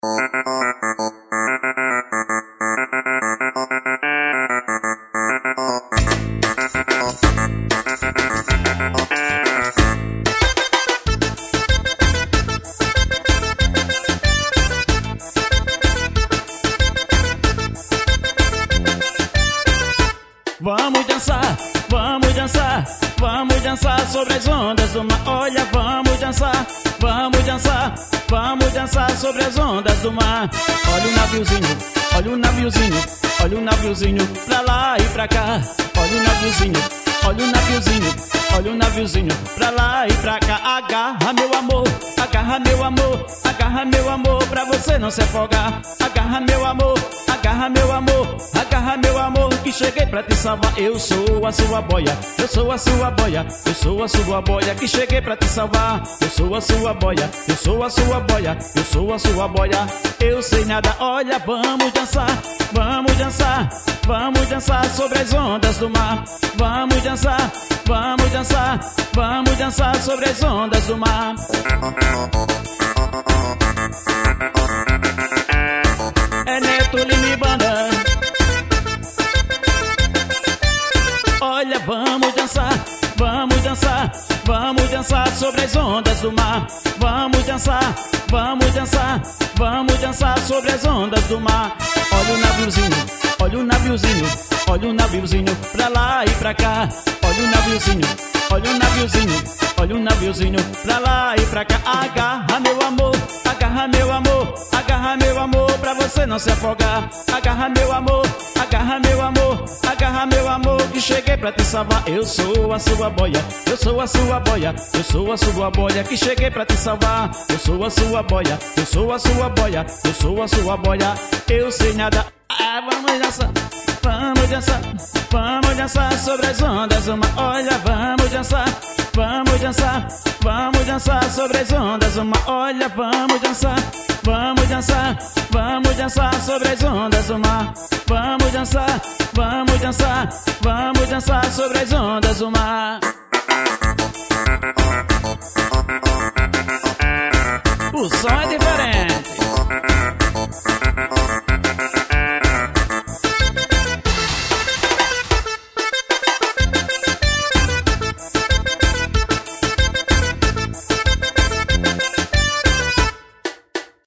Vamos dançar, vamos dançar, vamos dançar sobre as ondas do mar. Olha, vamos dançar, vamos dançar, vamos dançar sobre as ondas do mar. Olha o naviozinho, olha o naviozinho, olha o naviozinho pra lá e pra cá. Olha o naviozinho, olha o naviozinho, olha o naviozinho pra lá e pra cá. Agarra meu amor, agarra meu amor, agarra meu amor pra você não se afogar. Agarra meu amor, agarra meu amor, agarra meu amor que cheguei pra te salvar. Eu sou a sua boia, eu sou a sua boia, eu sou a sua boia que cheguei pra te salvar. Eu sou a sua boia, eu sou a sua boia, eu sou a sua boia. Eu sei nada, olha, vamos dançar, vamos dançar, vamos dançar sobre as ondas do mar. Vamos dançar, vamos dançar, vamos dançar sobre as ondas do mar. É Neto Lima e Banda. Olha, vamos dançar, vamos dançar, vamos dançar sobre as ondas do mar. Vamos dançar, vamos dançar, vamos dançar sobre as ondas do mar. Olha o naviozinho, olha o naviozinho, olha o naviozinho pra lá e pra cá. Olha o naviozinho, olha o naviozinho, olha o naviozinho pra lá e pra cá. Agarra meu amor, agarra meu amor, agarra meu amor pra você não se afogar. Agarra meu amor, agarra meu amor, agarra meu amor que cheguei pra te salvar. Eu sou a sua boia, eu sou a sua boia, eu sou a sua boia que cheguei pra te salvar. Eu sou a sua boia, eu sou a sua boia, eu sou a sua boia. Eu sei nada, vamos dançar, vamos dançar, vamos dançar sobre as ondas do mar. Olha, vamos dançar, vamos dançar, vamos dançar sobre as ondas do mar. Olha, vamos dançar, vamos dançar, vamos dançar sobre as ondas do mar. Vamos dançar, vamos dançar, vamos dançar sobre as ondas do mar. O som é de